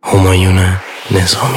همایون نظامی.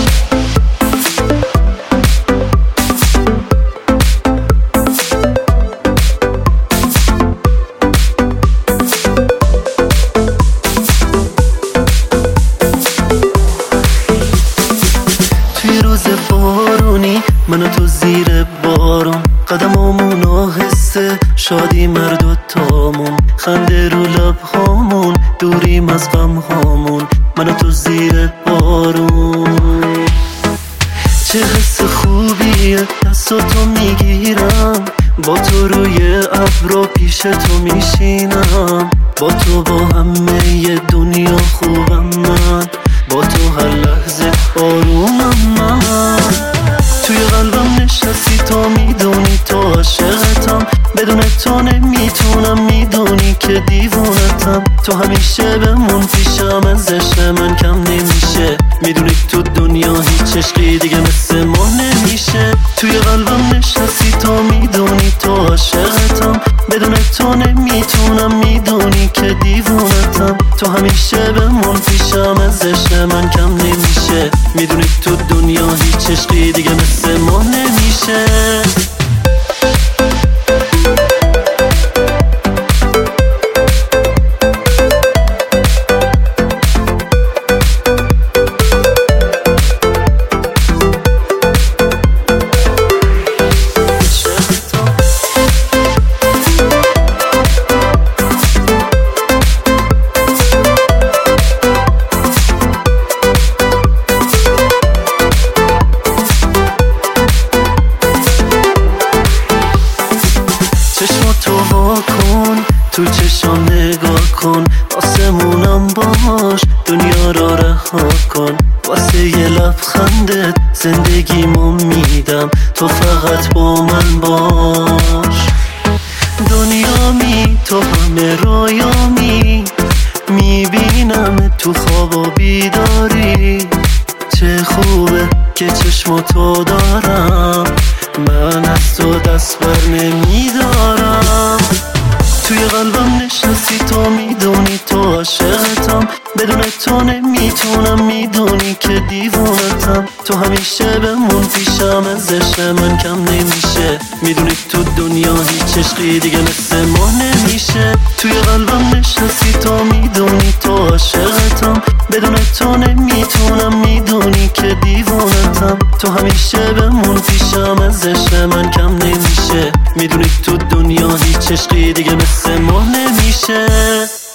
توی روز بارونی من و تو زیر بارون، قدمامون آهسته، شادی مرد و تامون، خنده رو لبهامون، دوریم از غم هامون، من و تو زیر بارون. چه حس خوبیه دستاتو میگیرم، با تو روی ابرو پیش تو میشینم، با تو با همه دنیا خوبم من، با تو هر لحظه آرومم من. توی قلبم نشستی تو میدونی تو عاشقتم، بدون تو نمیتونم، میدونی که دیوونتم، تو همیشه بمون پیشم، از عشق من کم نمیشه، میدونی تو دنیا هیچ عشقی دیگه مثل ما نمیشه. توی قلبم نشستی تو میدونی تو عاشقتم، بدون تو نمیتونم، میدونی که دیوونتم، تو همیشه بمون پیشم، از عشق من کم نمیشه، میدونی تو دنیا هیچ عشقی دیگه مثل ما نمیشه. چشماتو وا کن، تو چشام نگاه کن، آسمونم باش، دنیا را رها کن، واسه یه لبخندت زندگیمو میدم، تو فقط با من باش. دنیامی تو همه رویامی، میبینم تو خواب و بیداری، چه خوبه که چشماتو دارم، من از تو دست بر نمیدارم. توی قلبم نشستی تو میدونی تو عاشقتم، بدون تو نمیتونم، میدونی که دیوونتم، تو همیشه بمون پیشم، از عشق من کم نمیشه، میدونی تو دنیا هیچ عشقی دیگه مثل ما نمیشه. توی قلبم نشستی تو میدونی تو عاشقتم، بدون تو نمیتونم، میدونی که دیوونتم، تو همیشه بمون پیشم، از عشق من کم نمیشه، میدونی تو دنیا هیچ عشقی دیگه مثل ما نمیشه.